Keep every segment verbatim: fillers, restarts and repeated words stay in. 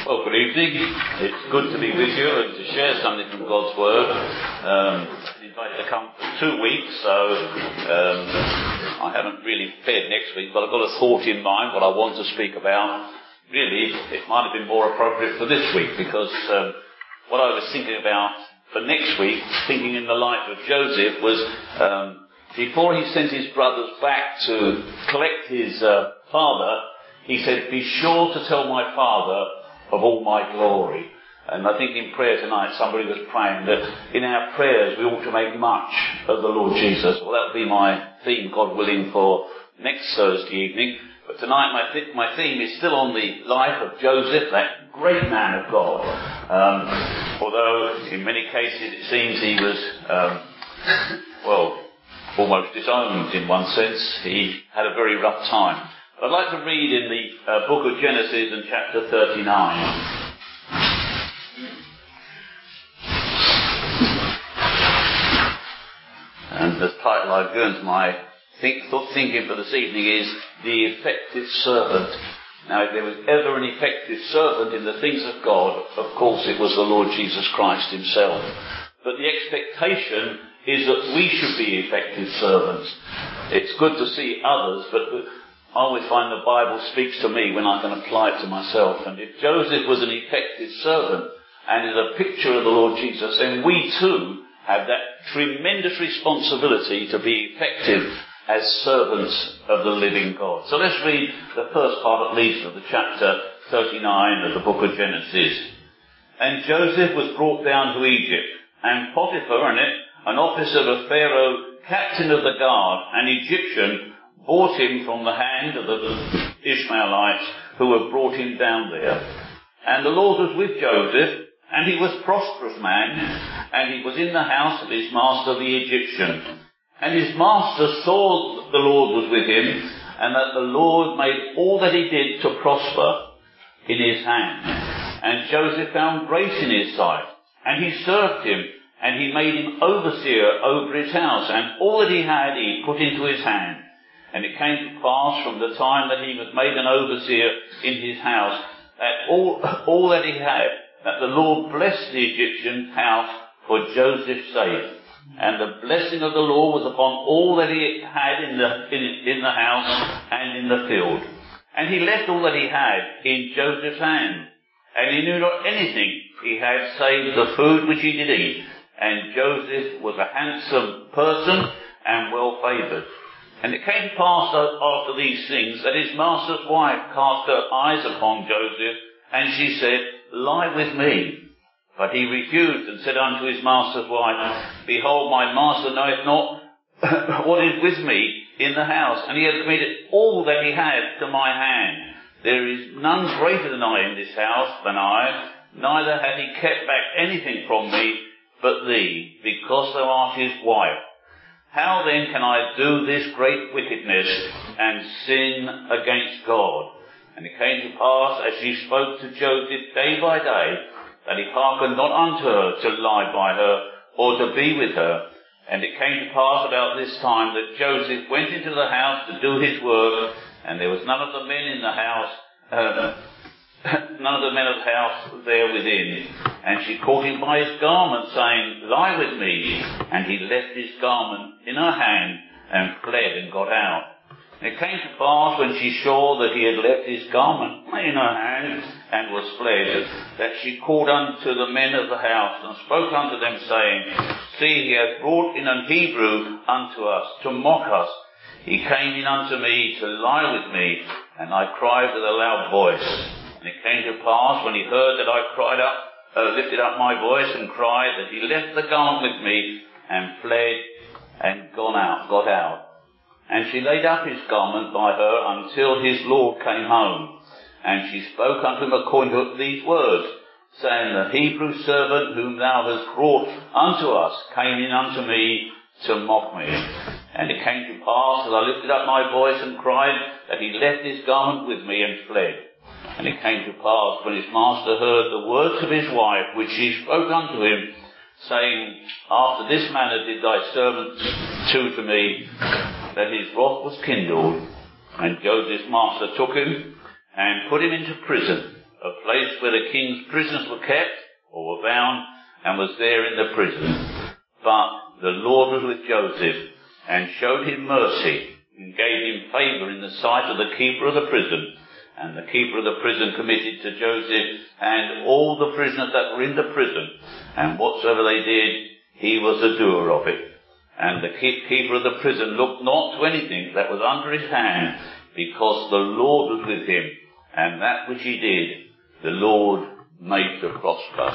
Well, good evening. It's good to be with you and to share something from God's Word. Um, I'm invited to come for two weeks, so um, I haven't really prepared next week, but I've got a thought in mind what I want to speak about. Really, it might have been more appropriate for this week, because um, what I was thinking about for next week, thinking in the light of Joseph, was um, before he sent his brothers back to collect his uh, father, he said, "Be sure to tell my father of all my glory." And I think in prayer tonight somebody was praying that in our prayers we ought to make much of the Lord Jesus. Well, that will be my theme, God willing, for next Thursday evening. But tonight my, th- my theme is still on the life of Joseph, that great man of God. Um, although in many cases it seems he was, um, well, almost disowned in one sense. He had a very rough time. I'd like to read in the uh, book of Genesis in chapter thirty-nine. And the title I've given to my think, thinking for this evening is The Effective Servant. Now, if there was ever an effective servant in the things of God, of course it was the Lord Jesus Christ himself. But the expectation is that we should be effective servants. It's good to see others, but I always find the Bible speaks to me when I can apply it to myself. And if Joseph was an effective servant and is a picture of the Lord Jesus, then we too have that tremendous responsibility to be effective as servants of the living God. So let's read the first part at least of the chapter thirty-nine of the book of Genesis. "And Joseph was brought down to Egypt, and Potiphar, in it, an officer of Pharaoh, captain of the guard, an Egyptian, bought him from the hand of the Ishmaelites who were brought him down there. And the Lord was with Joseph, and he was a prosperous man, and he was in the house of his master the Egyptian. And his master saw that the Lord was with him, and that the Lord made all that he did to prosper in his hand. And Joseph found grace in his sight, and he served him, and he made him overseer over his house, and all that he had he put into his hand. And it came to pass from the time that he was made an overseer in his house, that all, all that he had, that the Lord blessed the Egyptian house for Joseph's sake. And the blessing of the Lord was upon all that he had in the, in, in the house and in the field. And he left all that he had in Joseph's hand. And he knew not anything he had save the food which he did eat. And Joseph was a handsome person and well favoured. And it came to pass after these things that his master's wife cast her eyes upon Joseph, and she said, Lie with me. But he refused and said unto his master's wife, Behold, my master knoweth not what is with me in the house, and he hath committed all that he had to my hand. There is none greater than I in this house than I, neither hath he kept back anything from me but thee, because thou art his wife. How then can I do this great wickedness and sin against God? And it came to pass, as she spoke to Joseph day by day, that he hearkened not unto her to lie by her, or to be with her. And it came to pass about this time that Joseph went into the house to do his work, and there was none of the men in the house, uh, none of the men of the house there within. And she caught him by his garment, saying, Lie with me. And he left his garment in her hand, and fled and got out. And it came to pass, when she saw that he had left his garment in her hand, and was fled, that she called unto the men of the house, and spoke unto them, saying, See, he hath brought in an Hebrew unto us, to mock us. He came in unto me to lie with me, and I cried with a loud voice. And it came to pass, when he heard that I cried up, uh, lifted up my voice and cried, that he left the garment with me, and fled, and gone out, got out. And she laid up his garment by her until his Lord came home. And she spoke unto him according to these words, saying, The Hebrew servant whom thou hast brought unto us came in unto me to mock me. And it came to pass, as I lifted up my voice and cried, that he left his garment with me and fled. And it came to pass, when his master heard the words of his wife, which she spoke unto him, saying, After this manner did thy servant do to me, that his wrath was kindled. And Joseph's master took him, and put him into prison, a place place where the king's prisoners were kept, or were bound, and was there in the prison. But the Lord was with Joseph, and showed him mercy, and gave him favour in the sight of the keeper of the prison. And the keeper of the prison committed to Joseph and all the prisoners that were in the prison, and whatsoever they did, he was the doer of it. And the keeper of the prison looked not to anything that was under his hand, because the Lord was with him, and that which he did, the Lord made to prosper.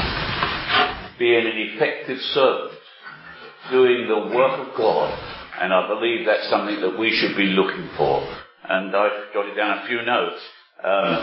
Being an effective servant, doing the work of God, and I believe that's something that we should be looking for. And I've jotted down a few notes. Um,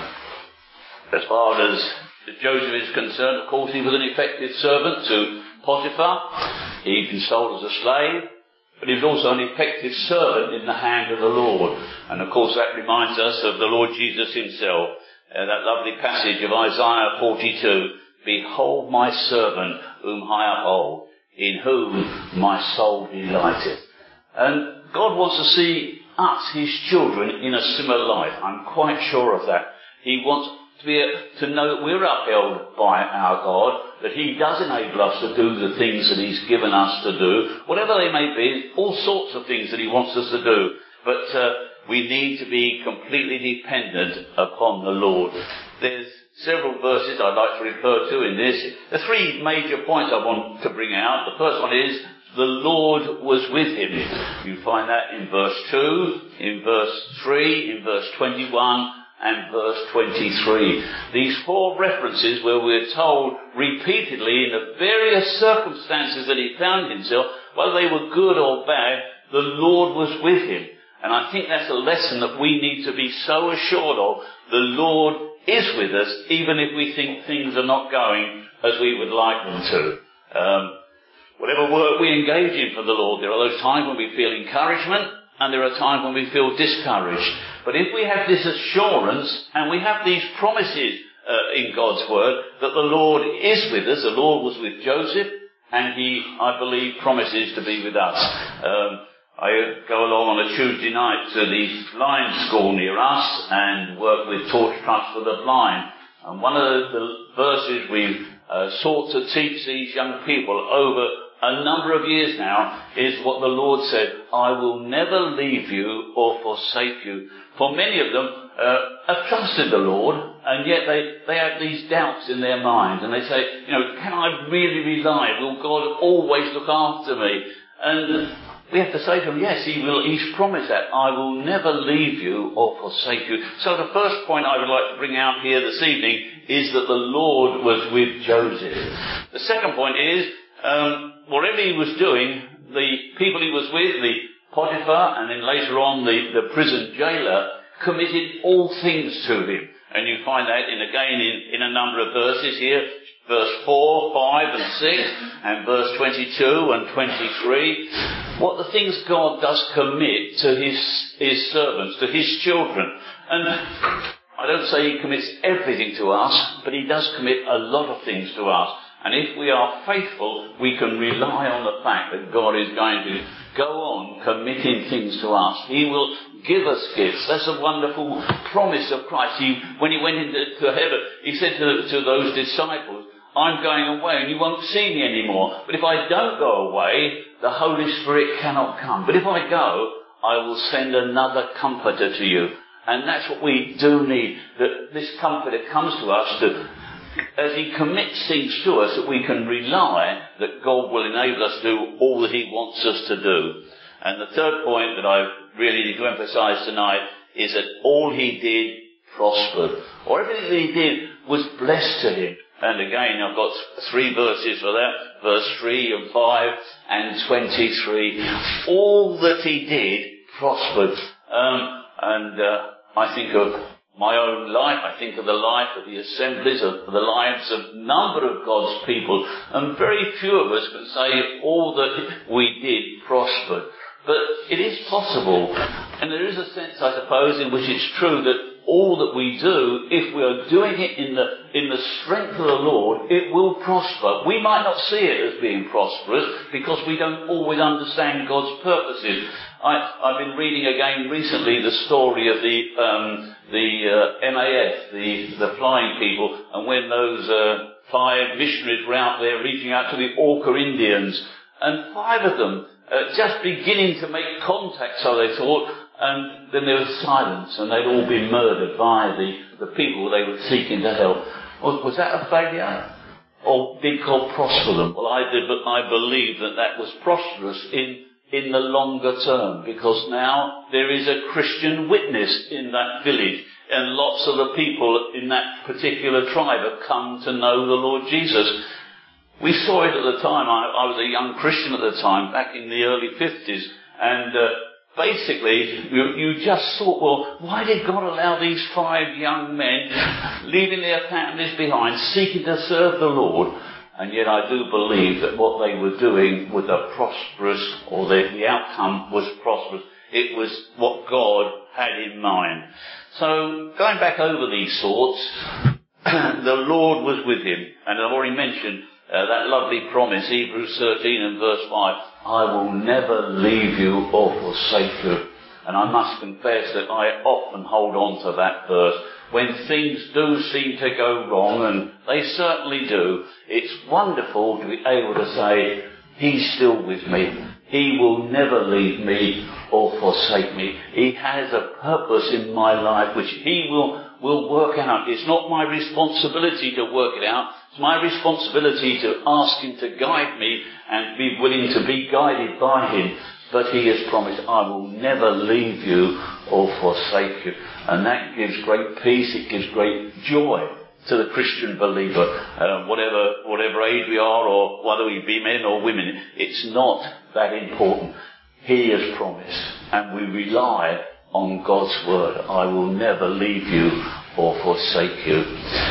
as far as Joseph is concerned, of course, he was an effective servant to Potiphar. He'd been sold as a slave, but he was also an effective servant in the hand of the Lord. And of course, that reminds us of the Lord Jesus himself. Uh, that lovely passage of Isaiah forty-two, "Behold my servant, whom I uphold, in whom my soul delighteth." And God wants to see us, his children, in a similar light. I'm quite sure of that. He wants to be to know that we're upheld by our God, that he does enable us to do the things that he's given us to do, whatever they may be, all sorts of things that he wants us to do. But uh, we need to be completely dependent upon the Lord. There's several verses I'd like to refer to in this. The three major points I want to bring out. The first one is, the Lord was with him. You find that in verse two, in verse three, in verse twenty-one, and verse twenty-three. These four references where we're told repeatedly in the various circumstances that he found himself, whether they were good or bad, the Lord was with him. And I think that's a lesson that we need to be so assured of. The Lord is with us, even if we think things are not going as we would like them to. Um, Whatever work we engage in for the Lord, there are those times when we feel encouragement, and there are times when we feel discouraged. But if we have this assurance, and we have these promises uh, in God's Word, that the Lord is with us, the Lord was with Joseph, and he, I believe, promises to be with us. Um, I go along on a Tuesday night to the blind school near us, and work with Torch Trust for the Blind. And one of the, the verses we've uh, sought to teach these young people over a number of years now is what the Lord said, "I will never leave you or forsake you." For many of them uh, have trusted the Lord, and yet they, they have these doubts in their mind, and they say, you know, can I really rely? Will God always look after me? And we have to say to them, yes, he will. He's promised that. I will never leave you or forsake you. So the first point I would like to bring out here this evening is that the Lord was with Joseph. The second point is, um, whatever he was doing, the people he was with, the Potiphar, and then later on the, the prison jailer, committed all things to him. And you find that in again in, in a number of verses here, verse four, five and six, and verse twenty-two and twenty-three. What the things God does commit to his, his servants, to his children. And I don't say he commits everything to us, but he does commit a lot of things to us. And if we are faithful, we can rely on the fact that God is going to go on committing things to us. He will give us gifts. That's a wonderful promise of Christ. He, when he went into to heaven, he said to, to those disciples, I'm going away and you won't see me anymore. But if I don't go away, the Holy Spirit cannot come. But if I go, I will send another comforter to you. And that's what we do need. That this comforter comes to us to, as he commits things to us, that we can rely that God will enable us to do all that he wants us to do. And the third point that I really need to emphasize tonight is that all he did prospered. Or everything that he did was blessed to him. And again, I've got three verses for that. Verse three and five and twenty-three. All that he did prospered. Um, and uh, I think of my own life, I think of the life of the assemblies, of the lives of a number of God's people, and very few of us can say all that we did prospered. But it is possible, and there is a sense, I suppose, in which it's true that all that we do, if we are doing it in the in the strength of the Lord, it will prosper. We might not see it as being prosperous because we don't always understand God's purposes. I, I've been reading again recently the story of the um, the uh, M A F, the, the flying people, and when those uh, five missionaries were out there reaching out to the Orca Indians, and five of them uh, just beginning to make contact, so they thought, and then there was silence, and they'd all been murdered by the, the people they were seeking to help. Was, was that a failure? Or did God prosper them? Well, I did, but I believe that that was prosperous in in the longer term, because now there is a Christian witness in that village, and lots of the people in that particular tribe have come to know the Lord Jesus. We saw it at the time. I, I was a young Christian at the time, back in the early fifties, and uh, basically you, you just thought, well, why did God allow these five young men, leaving their families behind, seeking to serve the Lord? And yet I do believe that what they were doing was a prosperous, or the, the outcome was prosperous. It was what God had in mind. So, going back over these thoughts, the Lord was with him. And I've already mentioned uh, that lovely promise, Hebrews thirteen and verse five, I will never leave you or forsake you. And I must confess that I often hold on to that verse. When things do seem to go wrong, and they certainly do, it's wonderful to be able to say, he's still with me. He will never leave me or forsake me. He has a purpose in my life which he will, will work out. It's not my responsibility to work it out. It's my responsibility to ask him to guide me and be willing to be guided by him. But he has promised, I will never leave you or forsake you. And that gives great peace, it gives great joy to the Christian believer. Uh, whatever whatever age we are, or whether we be men or women, it's not that important. He has promised, and we rely on God's word. I will never leave you or forsake you.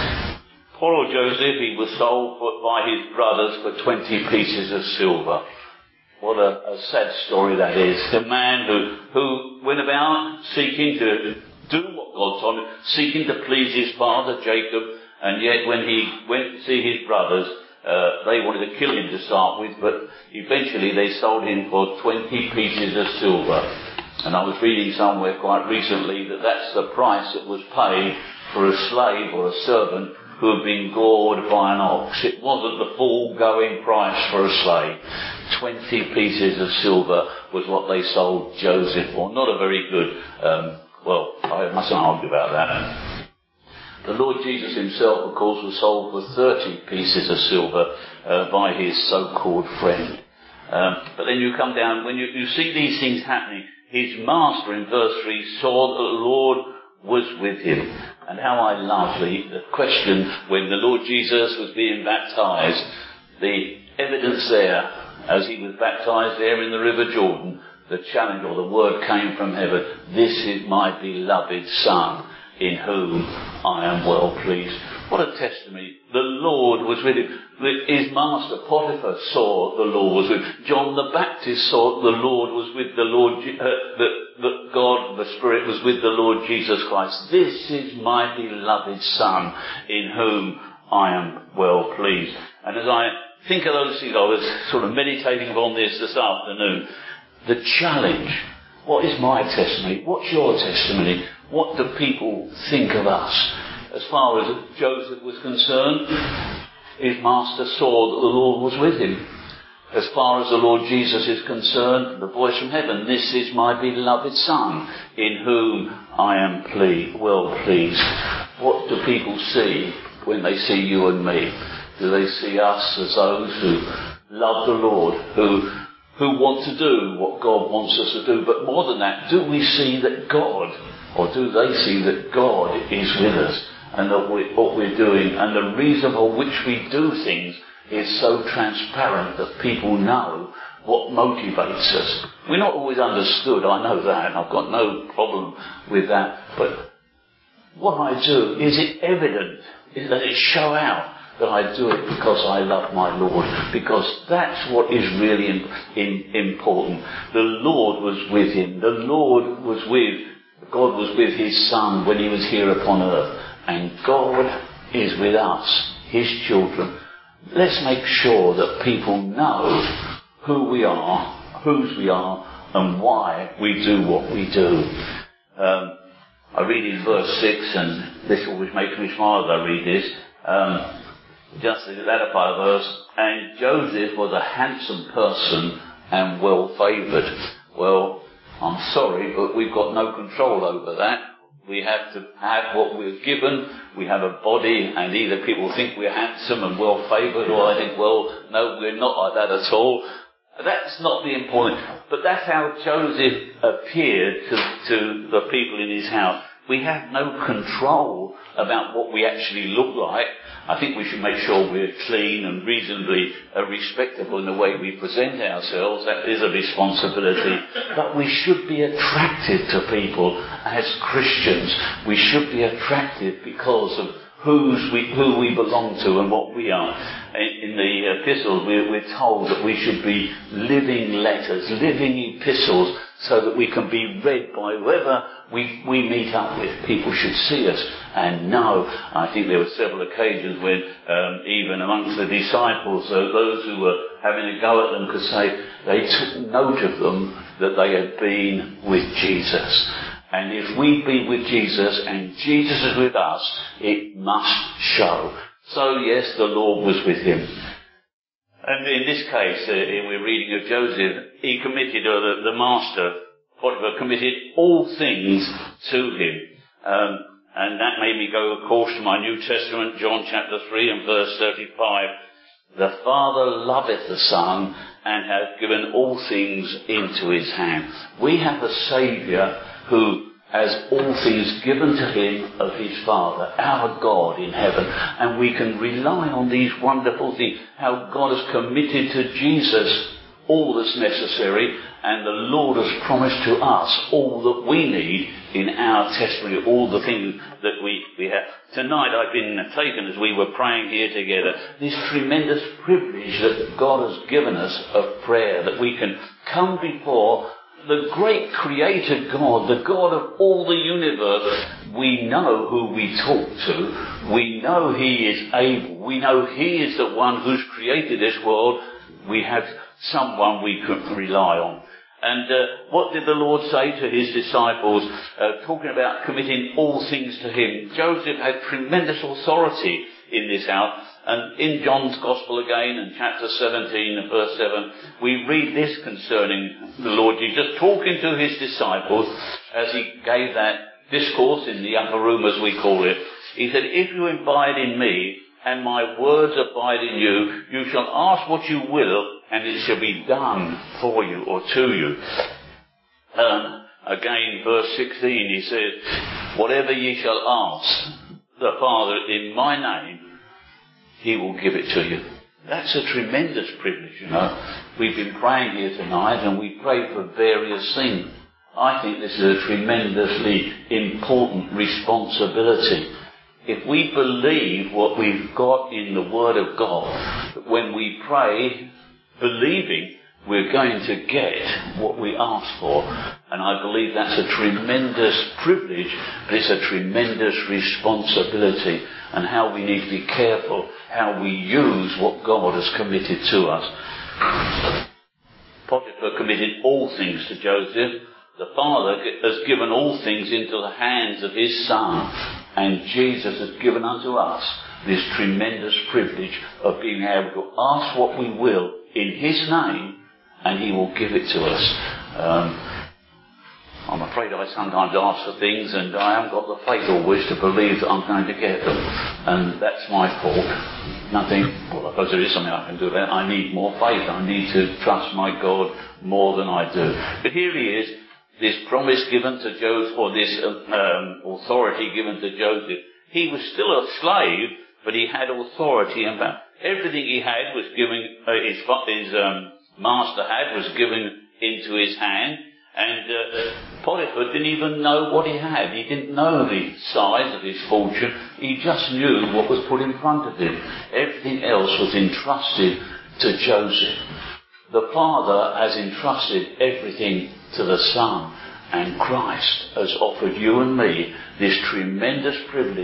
Poor old Joseph, he was sold by his brothers for twenty pieces of silver. What a, a sad story that is. The man who, who went about seeking to do what God told him, seeking to please his father Jacob, and yet when he went to see his brothers, uh, they wanted to kill him to start with, but eventually they sold him for twenty pieces of silver. And I was reading somewhere quite recently that that's the price that was paid for a slave or a servant who had been gored by an ox. It wasn't the full going price for a slave. Twenty pieces of silver was what they sold Joseph for. Not a very good, um, well, I mustn't argue about that. The Lord Jesus himself, of course, was sold for thirty pieces of silver uh, by his so-called friend. Um, but then you come down, when you, you see these things happening, his master in verse three saw that the Lord was with him. And how I love the, the question when the Lord Jesus was being baptized, the evidence there, as he was baptized there in the River Jordan, the challenge or the word came from heaven, this is my beloved Son, in whom I am well pleased. What a testimony. The Lord was with him. His master Potiphar saw the Lord was with him. John the Baptist saw the Lord was with the Lord, uh, that, that God, the Spirit, was with the Lord Jesus Christ. This is my beloved Son, in whom I am well pleased. And as I think of those things, I was sort of meditating upon this this afternoon. The challenge. What is my testimony? What's your testimony? What do people think of us? As far as Joseph was concerned, his master saw that the Lord was with him. As far as the Lord Jesus is concerned, the voice from heaven, this is my beloved Son, in whom I am ple- well pleased. What do people see when they see you and me? Do they see us as those who love the Lord, who who want to do what God wants us to do? But more than that, do we see that God, or do they see that God is with us, and that we, what we're doing, and the reason for which we do things is so transparent that people know what motivates us? We're not always understood, I know that, and I've got no problem with that, but what I do, is it evident? Is that it show out that I do it because I love my Lord? Because that's what is really in, in, important. The Lord was with him. The Lord was with, God was with his Son when he was here upon earth. And God is with us, his children. Let's make sure that people know who we are, whose we are, and why we do what we do. Um, I read in verse six, and this always makes me smile as I read this, um, just the latter part of the verse, and Joseph was a handsome person and well favoured. Well, I'm sorry, but we've got no control over that. We have to have what we're given. We have a body, and either people think we're handsome and well favoured, or I think, well, no, we're not like that at all. That's not the important. But that's how Joseph appeared to, to the people in his house. We have no control about what we actually look like. I think we should make sure we're clean and reasonably uh, respectable in the way we present ourselves. That is a responsibility. But we should be attractive to people as Christians. We should be attractive because of who's we, who we belong to and what we are. In the epistles, we're, we're told that we should be living letters, living epistles, so that we can be read by whoever we, we meet up with. People should see us and know. I think there were several occasions when um, even amongst the disciples, uh, those who were having a go at them could say they took note of them that they had been with Jesus. And if we be with Jesus and Jesus is with us, it must show. So yes, the Lord was with him. And in this case, uh, we're reading of Joseph, he committed, or the, the master, Potiphar, committed all things to him. Um, and that made me go, of course, to my New Testament, John chapter three and verse thirty-five. The Father loveth the Son and hath given all things into his hand. We have a Saviour who has all things given to him of his Father, our God in heaven. And we can rely on these wonderful things, how God has committed to Jesus all that's necessary, and the Lord has promised to us all that we need in our testimony, all the things that we, we have. Tonight I've been taken, as we were praying here together, this tremendous privilege that God has given us of prayer, that we can come before the great creator God, the God of all the universe. We know who we talk to. We know he is able. We know he is the one who's created this world. We have someone we could rely on. And uh, what did the Lord say to his disciples, uh, talking about committing all things to him? Joseph had tremendous authority in this house. And in John's Gospel again, in chapter seventeen and verse seven, we read this concerning the Lord Jesus, talking to his disciples as he gave that discourse in the upper room, as we call it. He said, if you abide in me, and my words abide in you, you shall ask what you will, and it shall be done for you or to you. Um, again, verse sixteen, he says, whatever ye shall ask the Father in my name, he will give it to you. That's a tremendous privilege, you know. We've been praying here tonight, and we pray for various things. I think this is a tremendously important responsibility. If we believe what we've got in the Word of God, that when we pray, believing, we're going to get what we ask for. And I believe that's a tremendous privilege, but it's a tremendous responsibility, and how we need to be careful how we use what God has committed to us. Potiphar committed all things to Joseph. The Father has given all things into the hands of his Son, and Jesus has given unto us this tremendous privilege of being able to ask what we will in his name, and he will give it to us. Um, I'm afraid I sometimes ask for things, and I haven't got the faith always to believe that I'm going to get them. And that's my fault. Nothing, well, I suppose there is something I can do about it. I need more faith. I need to trust my God more than I do. But here he is, this promise given to Joseph, or this um, authority given to Joseph. He was still a slave, but he had authority, and everything he had was given, uh, his, his um, master had, was given into his hand. And uh, Potiphar didn't even know what he had. He didn't know the size of his fortune. He just knew what was put in front of him. Everything else was entrusted to Joseph. The Father has entrusted everything to the Son, and Christ has offered you and me this tremendous privilege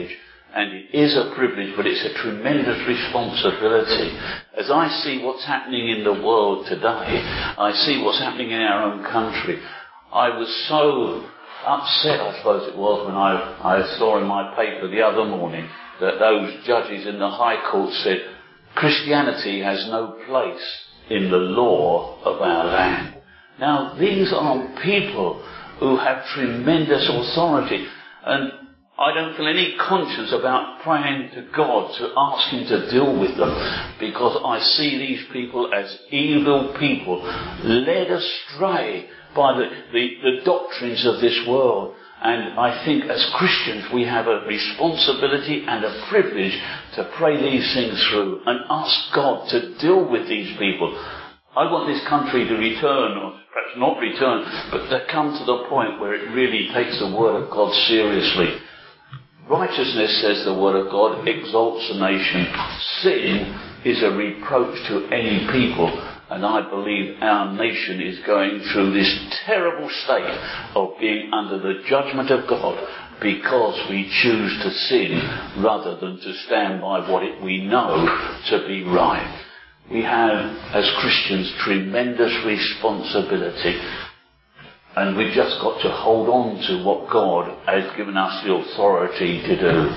And it is a privilege, but it's a tremendous responsibility. As I see what's happening in the world today, I see what's happening in our own country. I was so upset, I suppose it was, when I, I saw in my paper the other morning that those judges in the High Court said, Christianity has no place in the law of our land. Now, these are people who have tremendous authority, and I don't feel any conscience about praying to God to ask him to deal with them, because I see these people as evil people, led astray by the, the, the doctrines of this world. And I think as Christians we have a responsibility and a privilege to pray these things through and ask God to deal with these people. I want this country to return, or perhaps not return, but to come to the point where it really takes the Word of God seriously. Righteousness, says the Word of God, exalts a nation. Sin is a reproach to any people. And I believe our nation is going through this terrible state of being under the judgment of God because we choose to sin rather than to stand by what it, we know to be right. We have, as Christians, tremendous responsibility. And we've just got to hold on to what God has given us the authority to do.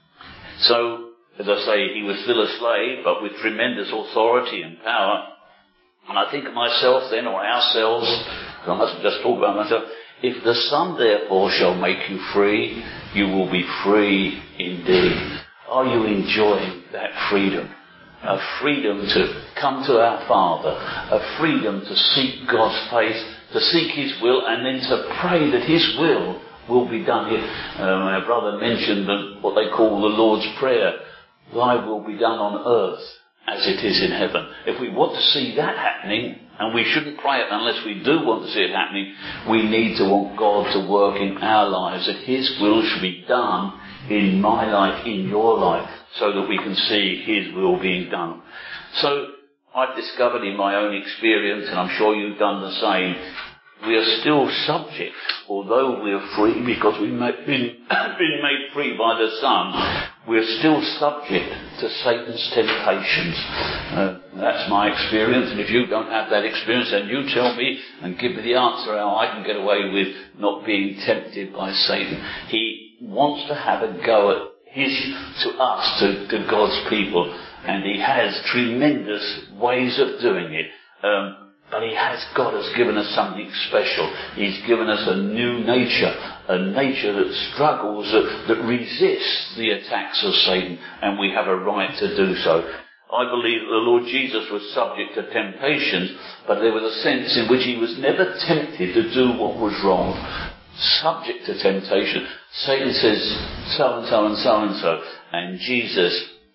So, as I say, he was still a slave, but with tremendous authority and power. And I think of myself then, or ourselves, because I mustn't just talk about myself, if the Son therefore shall make you free, you will be free indeed. Are you enjoying that freedom? A freedom to come to our Father, a freedom to seek God's face, to seek his will, and then to pray that his will will be done here. Uh, my brother mentioned the, what they call the Lord's Prayer. Thy will be done on earth as it is in heaven. If we want to see that happening, and we shouldn't pray it unless we do want to see it happening, we need to want God to work in our lives, that his will should be done in my life, in your life, so that we can see his will being done. So I've discovered in my own experience, and I'm sure you've done the same, we are still subject, although we are free because we've been, been made free by the Son, we're still subject to Satan's temptations. Uh, that's my experience, and if you don't have that experience, then you tell me and give me the answer how I can get away with not being tempted by Satan. He wants to have a go at his, to us, to, to God's people, and he has tremendous ways of doing it. Um, But he has, God has given us something special. He's given us a new nature, a nature that struggles, that, that resists the attacks of Satan, and we have a right to do so. I believe that the Lord Jesus was subject to temptations, but there was a sense in which he was never tempted to do what was wrong. Subject to temptation. Satan says so and so and so and so, and Jesus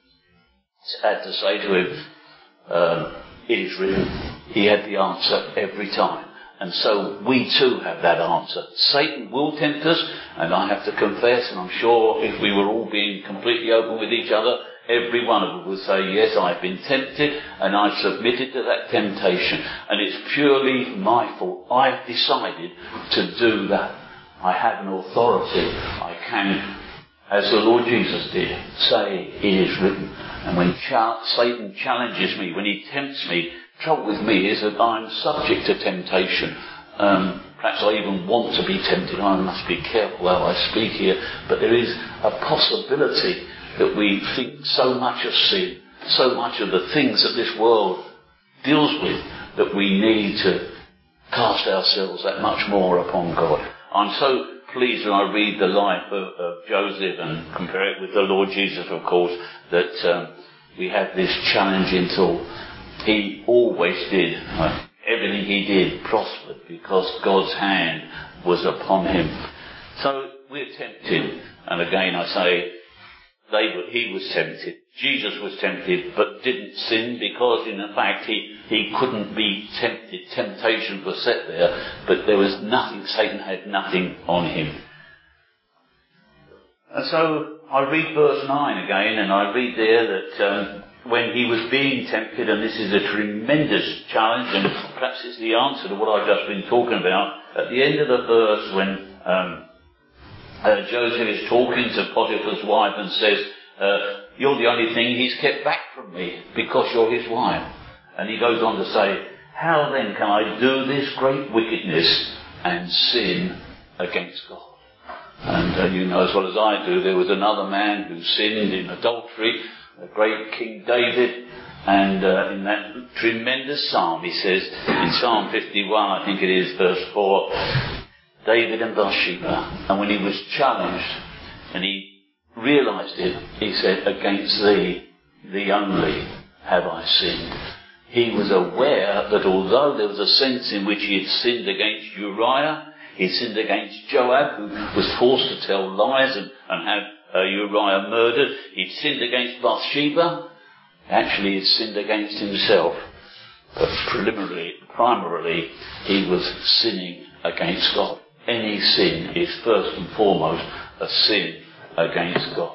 had to say to him, um, it is written. He had the answer every time. And so we too have that answer. Satan will tempt us, and I have to confess, and I'm sure if we were all being completely open with each other, every one of us would say, yes, I've been tempted, and I've submitted to that temptation, and it's purely my fault. I've decided to do that. I have an authority. I can, as the Lord Jesus did, say, it is written. And when cha- Satan challenges me, when he tempts me, trouble with me is that I'm subject to temptation. Um, perhaps I even want to be tempted. I must be careful how I speak here. But there is a possibility that we think so much of sin, so much of the things that this world deals with, that we need to cast ourselves that much more upon God. I'm so pleased when I read the life of, of Joseph and compare it with the Lord Jesus, of course, that um, we have this challenging tool. He always did. Uh, everything he did prospered because God's hand was upon him. So we're tempted. And again I say, they were, he was tempted. Jesus was tempted but didn't sin because in fact he, he couldn't be tempted. Temptations were set there, but there was nothing, Satan had nothing on him. And so I read verse nine again, and I read there that um, when he was being tempted, and this is a tremendous challenge, and perhaps it's the answer to what I've just been talking about, at the end of the verse when um, uh, Joseph is talking to Potiphar's wife and says, uh, you're the only thing he's kept back from me because you're his wife. And he goes on to say, how then can I do this great wickedness and sin against God? And uh, you know as well as I do, there was another man who sinned in adultery, a great King David, and uh, in that tremendous psalm, he says, in Psalm fifty-one, I think it is, verse four, David and Bathsheba, and when he was challenged, and he realised it, he said, against thee, thee only, have I sinned. He was aware that although there was a sense in which he had sinned against Uriah, he sinned against Joab, who was forced to tell lies and, and have uh, Uriah murdered. He'd sinned against Bathsheba. Actually, he'd sinned against himself. But preliminarily, primarily, he was sinning against God. Any sin is first and foremost a sin against God.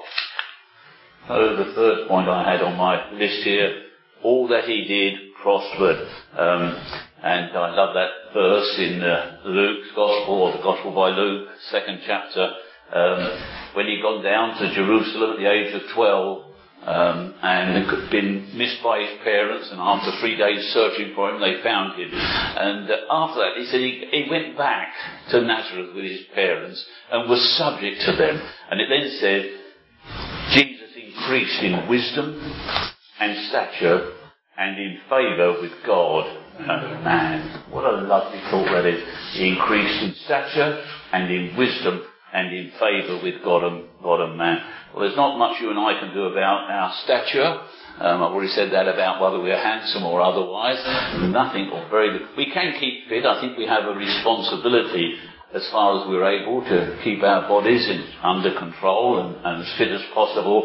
So the third point I had on my list here, all that he did prospered. Um, and I love that verse in uh, Luke's Gospel, or the Gospel by Luke, second chapter, um, when he got down to Jerusalem at the age of twelve, um, and had been missed by his parents, and after three days searching for him, they found him. And uh, after that, he said he, he went back to Nazareth with his parents and was subject to them. And it then said, Jesus increased in wisdom and stature and in favour with God and man. What a lovely thought that is. He increased in stature and in wisdom and in favour with God and, God and man. Well, there's not much you and I can do about our stature. Um, I've already said that about whether we're handsome or otherwise. Nothing, or very good. We can keep fit. I think we have a responsibility as far as we're able to keep our bodies in, under control and, and as fit as possible.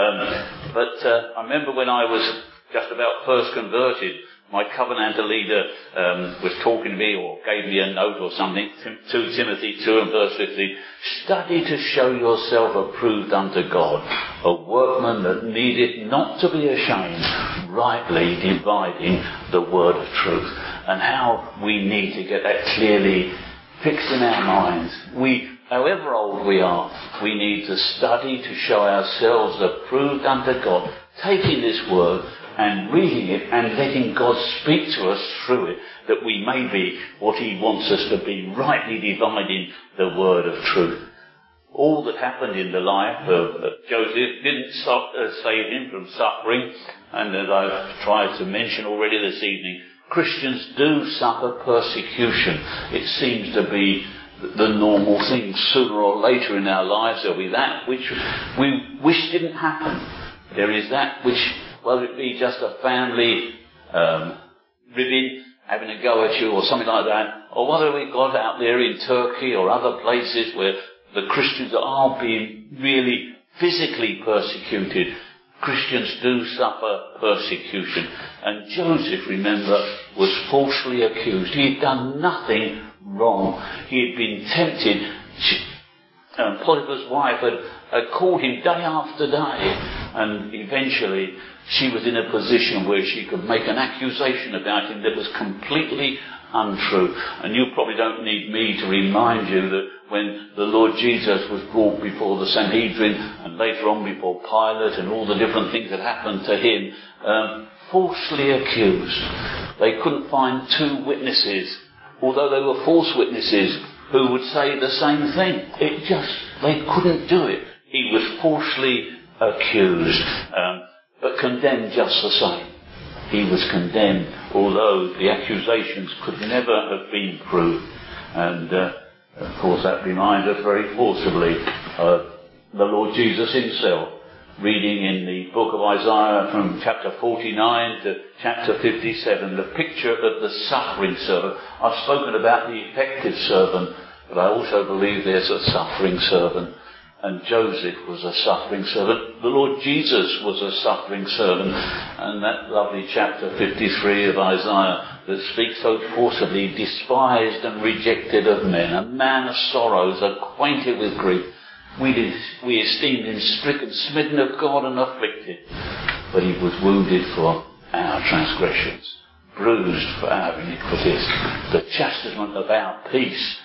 Um, but uh, I remember when I was just about first converted, my covenanter leader um, was talking to me or gave me a note or something, two Timothy two and verse fifteen, study to show yourself approved unto God, a workman that needeth not to be ashamed, rightly dividing the word of truth. And how we need to get that clearly fixed in our minds. We, however old we are, we need to study to show ourselves approved unto God, taking this word and reading it and letting God speak to us through it, that we may be what he wants us to be, rightly dividing the word of truth. All that happened in the life of Joseph didn't stop, uh, save him from suffering, and as I've tried to mention already this evening, Christians do suffer persecution. It seems to be the normal thing. Sooner or later in our lives there'll be that which we wish didn't happen. There is that which, whether it be just a family um, ribbing, having a go at you or something like that, or whether we've got out there in Turkey or other places where the Christians are being really physically persecuted. Christians do suffer persecution. And Joseph, remember, was falsely accused. He had done nothing wrong. He had been tempted. She, um, Potiphar's wife had, had called him day after day, and eventually she was in a position where she could make an accusation about him that was completely untrue. And you probably don't need me to remind you that when the Lord Jesus was brought before the Sanhedrin and later on before Pilate and all the different things that happened to him, um, falsely accused. They couldn't find two witnesses, although they were false witnesses, who would say the same thing. It just, they couldn't do it. He was falsely accused, um, but condemned just the same. He was condemned, although the accusations could never have been proved. And uh, of course that reminds us very forcibly of the Lord Jesus himself, reading in the book of Isaiah from chapter forty-nine to chapter fifty-seven, the picture of the suffering servant. I've spoken about the effective servant, but I also believe there's a suffering servant. And Joseph was a suffering servant. The Lord Jesus was a suffering servant. And that lovely chapter fifty-three of Isaiah that speaks so forcibly, despised and rejected of men, a man of sorrows, acquainted with grief. We, did, we esteemed him stricken, smitten of God and afflicted. But he was wounded for our transgressions, bruised for our iniquities. The chastisement of our peace,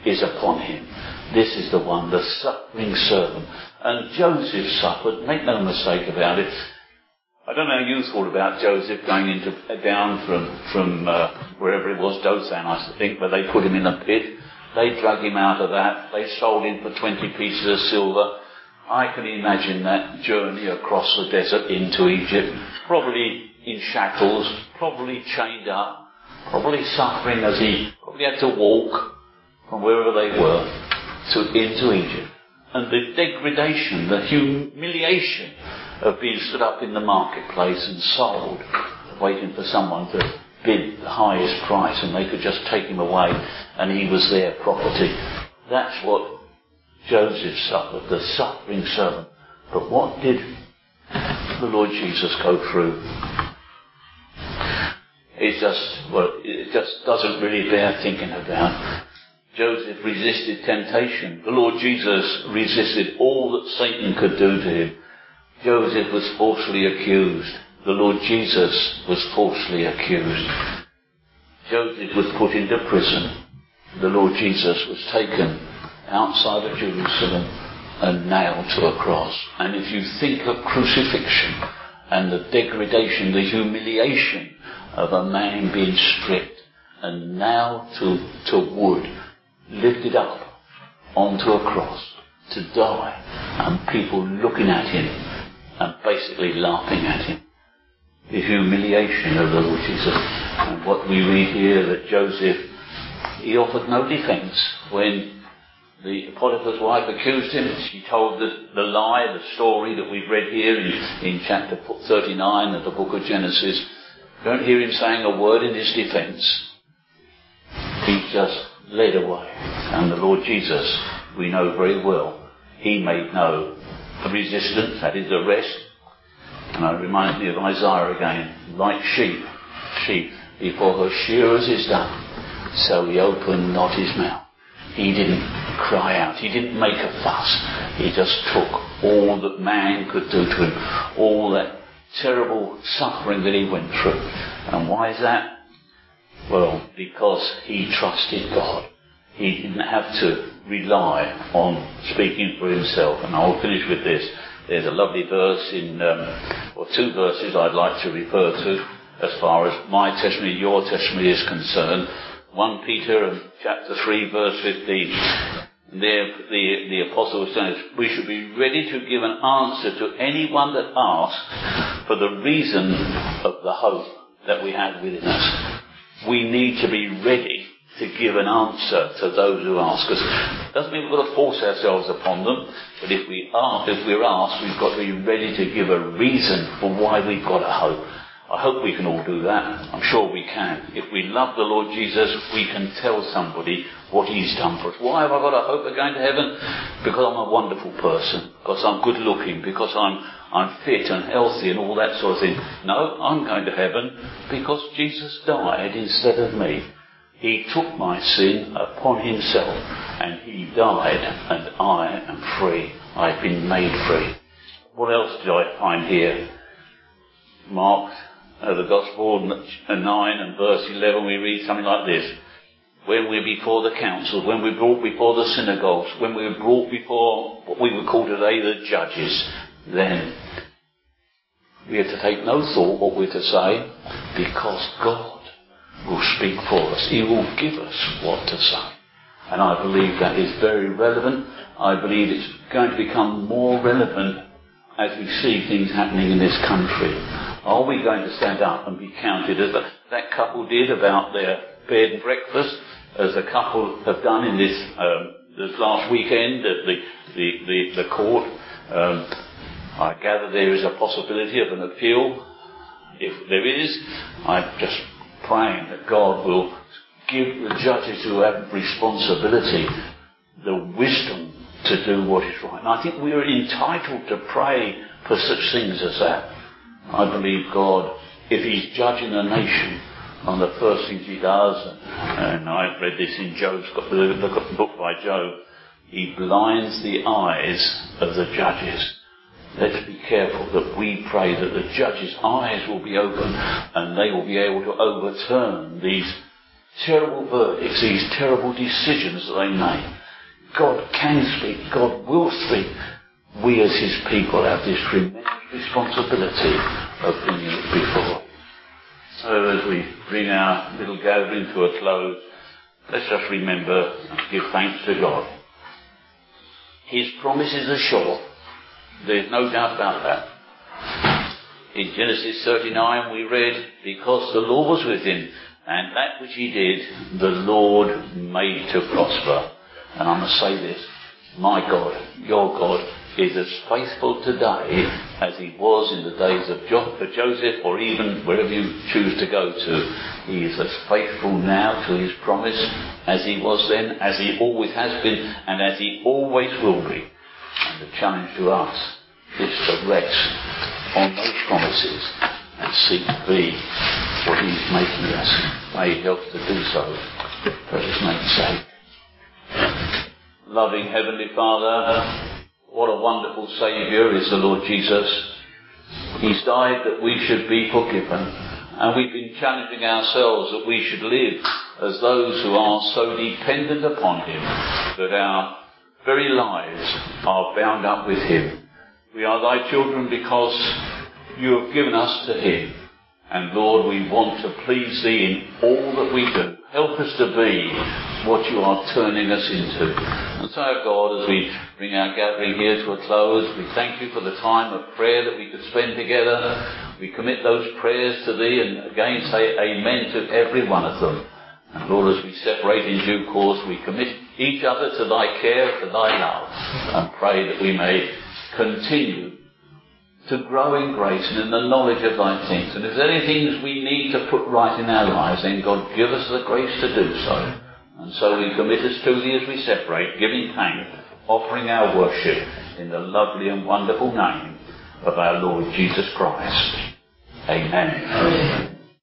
is upon him. This is the one, the suffering servant. And Joseph suffered, make no mistake about it. I don't know how you thought about Joseph going into down from from uh, wherever it was, Dothan, I think, where they put him in a pit. They drug him out of that. They sold him for twenty pieces of silver. I can imagine that journey across the desert into Egypt, probably in shackles, probably chained up, probably suffering as he probably had to walk from wherever they were to into Egypt. And the degradation, the humiliation of being stood up in the marketplace and sold, waiting for someone to bid the highest price and they could just take him away and he was their property. That's what Joseph suffered, the suffering servant. But what did the Lord Jesus go through? It just, well, it just doesn't really bear thinking about. Joseph resisted temptation. The Lord Jesus resisted all that Satan could do to him. Joseph was falsely accused. The Lord Jesus was falsely accused. Joseph was put into prison. The Lord Jesus was taken outside of Jerusalem and nailed to a cross. And if you think of crucifixion and the degradation, the humiliation of a man being stripped and nailed to, to wood, lifted up onto a cross to die, and people looking at him and basically laughing at him. The humiliation of the Lord Jesus. And what we read here, that Joseph, he offered no defence when the Potiphar's wife accused him. She told the, the lie, the story that we've read here in, in chapter thirty-nine of the book of Genesis. You don't hear him saying a word in his defence. He's just led away. And the Lord Jesus, we know very well, he made no resistance, that is arrest. And it reminds me of Isaiah again, like sheep, sheep, before her shearers is done, so he opened not his mouth. He didn't cry out, he didn't make a fuss, he just took all that man could do to him, all that terrible suffering that he went through. And why is that? Well, because he trusted God. He didn't have to rely on speaking for himself. And I'll finish with this. There's a lovely verse in, um, or two verses I'd like to refer to as far as my testimony, your testimony is concerned. First Peter chapter three verse fifteen. There the, the apostle says, we should be ready to give an answer to anyone that asks for the reason of the hope that we have within us. We need to be ready to give an answer to those who ask us. Doesn't mean we've got to force ourselves upon them, but if we are, if we're asked, we've got to be ready to give a reason for why we've got a hope. I hope we can all do that. I'm sure we can. If we love the Lord Jesus, we can tell somebody what he's done for us. Why have I got a hope of going to heaven? Because I'm a wonderful person, because I'm good looking, because I'm I'm fit and healthy and all that sort of thing. No, I'm going to heaven because Jesus died instead of me. He took my sin upon himself and he died, and I am free. I've been made free. What else did I find here? Mark, uh, the Gospel nine and verse eleven, we read something like this. When we're before the council, when we're brought before the synagogues, when we're brought before what we would call today the judges, then we have to take no thought what we're to say, because God will speak for us. He will give us what to say. And I believe that is very relevant. I believe it's going to become more relevant as we see things happening in this country. Are we going to stand up and be counted as that couple did about their bed and breakfast, as a couple have done in this um, this last weekend at the the, the, the court? Um, I gather there is a possibility of an appeal. If there is, I'm just praying that God will give the judges who have responsibility the wisdom to do what is right. And I think we are entitled to pray for such things as that. I believe God, if he's judging a nation, one of the first things he does, and I've read this in Job's, the book by Job, he blinds the eyes of the judges. Let's be careful that we pray that the judges' eyes will be open and they will be able to overturn these terrible verdicts, these terrible decisions that they make. God can speak, God will speak. We as his people have this tremendous responsibility of bringing it before. So as we bring our little gathering to a close, let's just remember and give thanks to God. His promises are sure. There's no doubt about that. In Genesis thirty-nine we read, because the Lord was with him, and that which he did, the Lord made to prosper. And I must say this, my God, your God, is as faithful today as he was in the days of jo- Joseph, or even wherever you choose to go to. He is as faithful now to his promise as he was then, as he always has been, and as he always will be. And the challenge to us is to rest on those promises and seek to be what he's making us. May he help to do so for his name's sake. Loving Heavenly Father, what a wonderful Saviour is the Lord Jesus. He's died that we should be forgiven, and we've been challenging ourselves that we should live as those who are so dependent upon him that our very lives are bound up with him. We are thy children because you have given us to him, and Lord, we want to please thee in all that we do. Help us to be what you are turning us into. And so, God, as we bring our gathering here to a close, we thank you for the time of prayer that we could spend together. We commit those prayers to thee and again say amen to every one of them. And Lord, as we separate in due course, we commit each other to thy care, to thy love, and pray that we may continue to grow in grace and in the knowledge of thy things. And if there's any things we need to put right in our lives, then God, give us the grace to do so. And so we commit us to thee as we separate, giving thanks, offering our worship in the lovely and wonderful name of our Lord Jesus Christ. Amen. Amen.